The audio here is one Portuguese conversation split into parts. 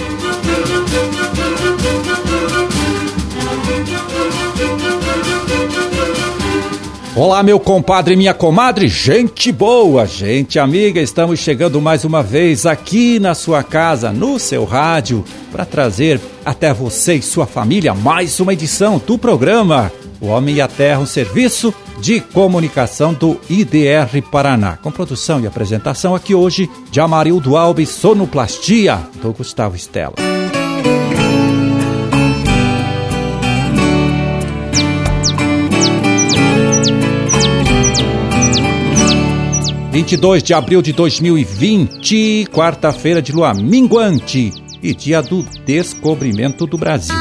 Olá, meu compadre e minha comadre, gente boa, gente amiga, estamos chegando mais uma vez aqui na sua casa, no seu rádio, para trazer até você e sua família mais uma edição do programa O Homem e a Terra, um serviço de comunicação do IDR Paraná, com produção e apresentação aqui hoje de Amarildo Alves, sonoplastia do Gustavo Stella. 22 de abril de 2020, quarta-feira de lua minguante e dia do descobrimento do Brasil.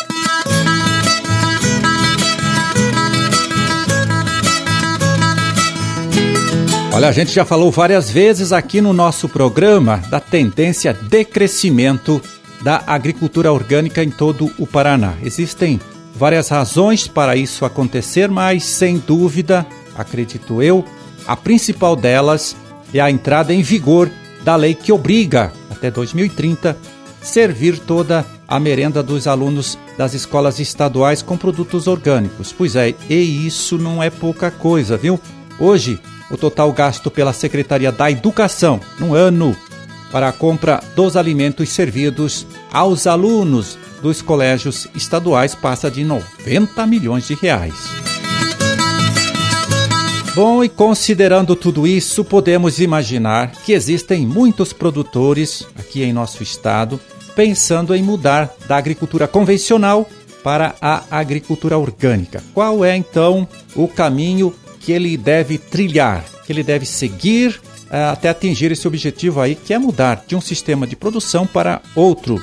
Olha, a gente já falou várias vezes aqui no nosso programa da tendência de crescimento da agricultura orgânica em todo o Paraná. Existem várias razões para isso acontecer, mas sem dúvida, acredito eu, a principal delas é a entrada em vigor da lei que obriga, até 2030, servir toda a merenda dos alunos das escolas estaduais com produtos orgânicos. Pois é, e isso não é pouca coisa, viu? Hoje, o total gasto pela Secretaria da Educação no ano para a compra dos alimentos servidos aos alunos dos colégios estaduais passa de 90 milhões de reais. Bom, e considerando tudo isso, podemos imaginar que existem muitos produtores aqui em nosso estado pensando em mudar da agricultura convencional para a agricultura orgânica. Qual é, então, o caminho que ele deve trilhar, que ele deve seguir até atingir esse objetivo aí, que é mudar de um sistema de produção para outro?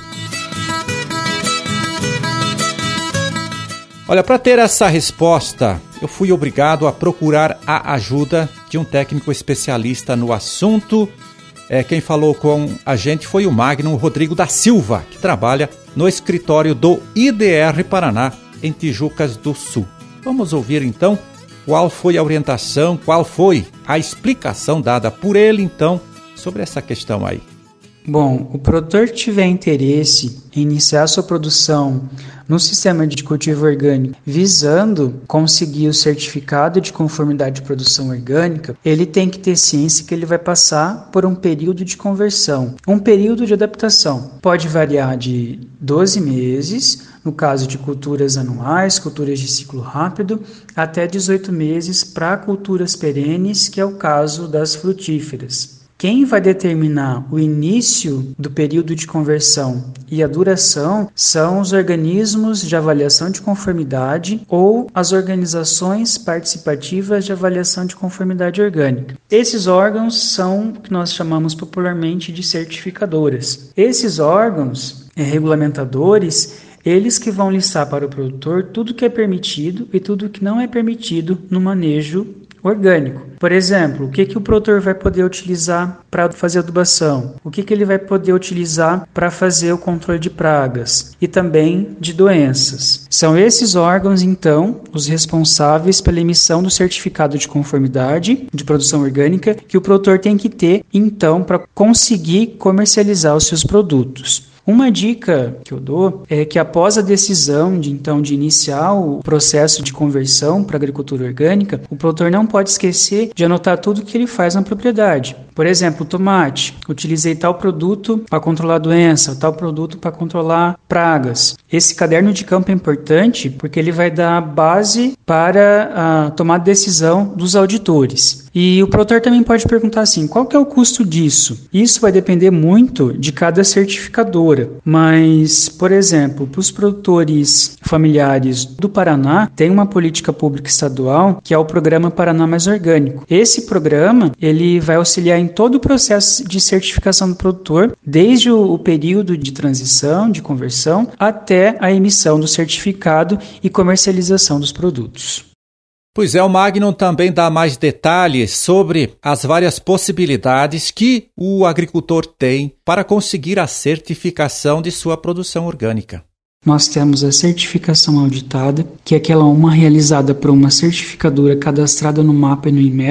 Olha, para ter essa resposta, eu fui obrigado a procurar a ajuda de um técnico especialista no assunto. Quem falou com a gente foi o Magno Rodrigo da Silva, que trabalha no escritório do IDR Paraná, em Tijucas do Sul. Vamos ouvir então qual foi a orientação, qual foi a explicação dada por ele então sobre essa questão aí. Bom, o produtor que tiver interesse em iniciar sua produção no sistema de cultivo orgânico visando conseguir o certificado de conformidade de produção orgânica, ele tem que ter ciência que ele vai passar por um período de conversão, um período de adaptação. Pode variar de 12 meses, no caso de culturas anuais, culturas de ciclo rápido, até 18 meses para culturas perenes, que é o caso das frutíferas. Quem vai determinar o início do período de conversão e a duração são os organismos de avaliação de conformidade ou as organizações participativas de avaliação de conformidade orgânica. Esses órgãos são o que nós chamamos popularmente de certificadoras. Esses órgãos regulamentadores, eles que vão listar para o produtor tudo que é permitido e tudo que não é permitido no manejo orgânico. Por exemplo, o que o produtor vai poder utilizar para fazer adubação? O que ele vai poder utilizar para fazer o controle de pragas e também de doenças? São esses órgãos, então, os responsáveis pela emissão do certificado de conformidade de produção orgânica que o produtor tem que ter, então, para conseguir comercializar os seus produtos. Uma dica que eu dou é que após a decisão de iniciar o processo de conversão para a agricultura orgânica, o produtor não pode esquecer de anotar tudo que ele faz na propriedade. Por exemplo, tomate, utilizei tal produto para controlar doença, tal produto para controlar pragas. Esse caderno de campo é importante porque ele vai dar base para a tomada de decisão dos auditores. E o produtor também pode perguntar assim, qual que é o custo disso? Isso vai depender muito de cada certificadora, mas, por exemplo, para os produtores familiares do Paraná, tem uma política pública estadual que é o Programa Paraná Mais Orgânico. Esse programa, ele vai auxiliar em todo o processo de certificação do produtor, desde o período de transição, de conversão, até a emissão do certificado e comercialização dos produtos. Pois é, o Magnum também dá mais detalhes sobre as várias possibilidades que o agricultor tem para conseguir a certificação de sua produção orgânica. Nós temos a certificação auditada, que é aquela uma realizada por uma certificadora cadastrada no MAPA e no Inmetro,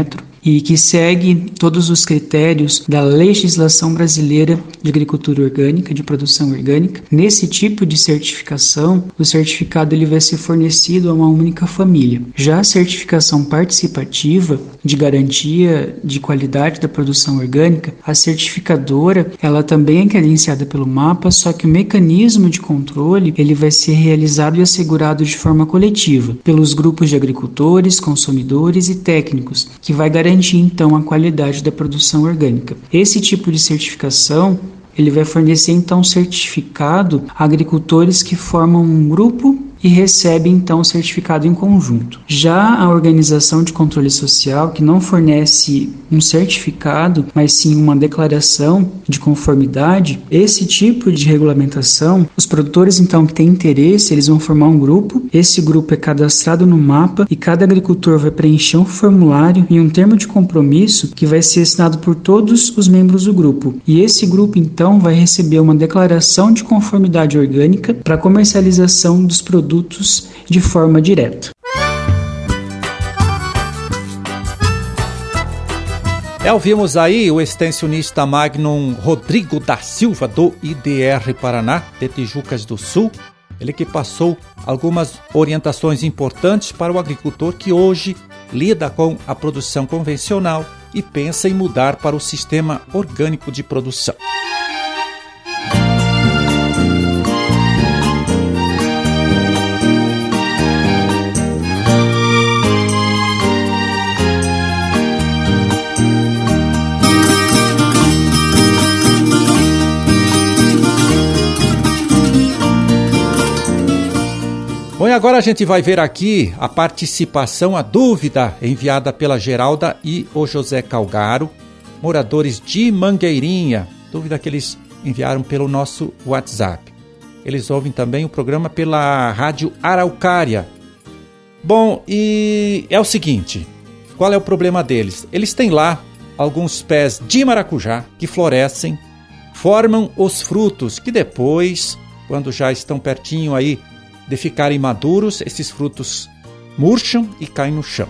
e que segue todos os critérios da legislação brasileira de agricultura orgânica, de produção orgânica. Nesse tipo de certificação, o certificado ele vai ser fornecido a uma única família. Já a certificação participativa de garantia de qualidade da produção orgânica, a certificadora, ela também é credenciada pelo MAPA, só que o mecanismo de controle ele vai ser realizado e assegurado de forma coletiva pelos grupos de agricultores, consumidores e técnicos, que vai garantir então a qualidade da produção orgânica. Esse tipo de certificação ele vai fornecer então certificado a agricultores que formam um grupo e recebe então o certificado em conjunto. Já a organização de controle social, que não fornece um certificado, mas sim uma declaração de conformidade, esse tipo de regulamentação, os produtores então que têm interesse, eles vão formar um grupo, esse grupo é cadastrado no MAPA e cada agricultor vai preencher um formulário e um termo de compromisso que vai ser assinado por todos os membros do grupo. E esse grupo então vai receber uma declaração de conformidade orgânica para comercialização dos produtos de forma direta. Ouvimos aí o extensionista Magnum Rodrigo da Silva, do IDR Paraná, de Tijucas do Sul. Ele que passou algumas orientações importantes para o agricultor que hoje lida com a produção convencional e pensa em mudar para o sistema orgânico de produção. Bom, e agora a gente vai ver aqui a participação, a dúvida enviada pela Geralda e o José Calgaro, moradores de Mangueirinha, dúvida que eles enviaram pelo nosso WhatsApp. Eles ouvem também o programa pela Rádio Araucária. Bom, e é o seguinte, qual é o problema deles? Eles têm lá alguns pés de maracujá que florescem, formam os frutos que depois, quando já estão pertinho aí de ficarem maduros, esses frutos murcham e caem no chão.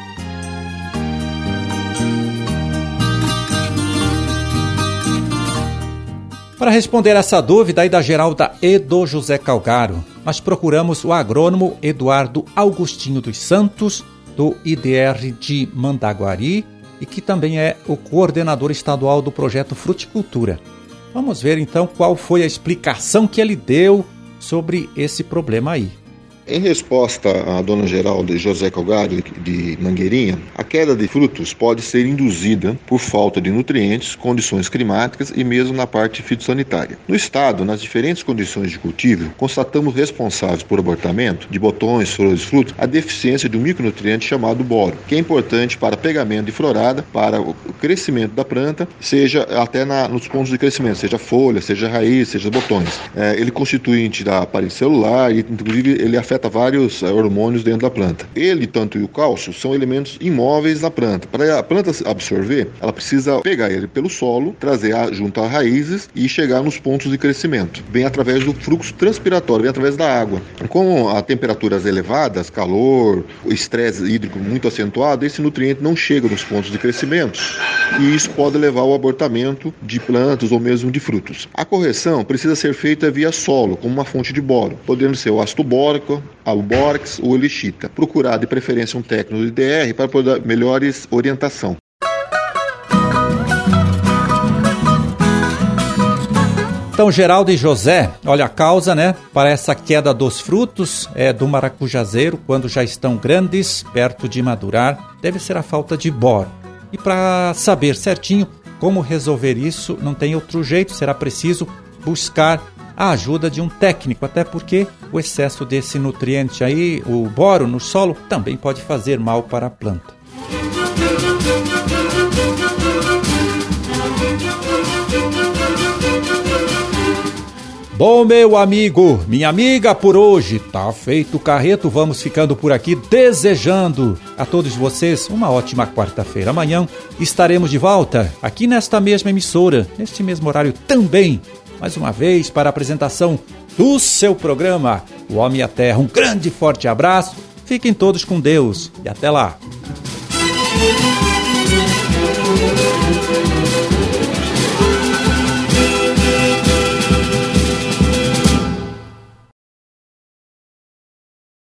Para responder essa dúvida aí da Geralda e do José Calgaro, nós procuramos o agrônomo Eduardo Augustinho dos Santos, do IDR de Mandaguari, e que também é o coordenador estadual do projeto Fruticultura. Vamos ver então qual foi a explicação que ele deu sobre esse problema aí. Em resposta à dona Geralda e José Calgaro de Mangueirinha, a queda de frutos pode ser induzida por falta de nutrientes, condições climáticas e mesmo na parte fitossanitária. No estado, nas diferentes condições de cultivo, constatamos responsáveis por abortamento de botões, flores e frutos, a deficiência de um micronutriente chamado boro, que é importante para pegamento de florada, para o crescimento da planta, seja até nos pontos de crescimento, seja folha, seja raiz, seja botões. Ele é constituinte da parede celular e, inclusive, ele afeta vários hormônios dentro da planta. Ele, tanto e o cálcio, são elementos imóveis na planta. Para a planta absorver, ela precisa pegar ele pelo solo, trazer junto às raízes e chegar nos pontos de crescimento. Vem através do fluxo transpiratório, vem através da água. Com a temperaturas elevadas, calor, o estresse hídrico muito acentuado, esse nutriente não chega nos pontos de crescimento e isso pode levar ao abortamento de plantas ou mesmo de frutos. A correção precisa ser feita via solo, como uma fonte de boro, podendo ser o ácido bórico, a bórax ou elixita. Procurar de preferência um técnico do IDR para poder dar melhores orientação. Então, Geraldo e José, olha a causa, né? Para essa queda dos frutos do maracujazeiro, quando já estão grandes, perto de madurar, deve ser a falta de boro. E para saber certinho como resolver isso, não tem outro jeito, será preciso buscar a ajuda de um técnico, até porque o excesso desse nutriente aí, o boro no solo, também pode fazer mal para a planta. Bom, meu amigo, minha amiga, por hoje tá feito o carreto. Vamos ficando por aqui, desejando a todos vocês uma ótima quarta-feira. Amanhã estaremos de volta aqui nesta mesma emissora, neste mesmo horário também, mais uma vez para a apresentação do seu programa O Homem e a Terra. Um grande e forte abraço, fiquem todos com Deus e até lá.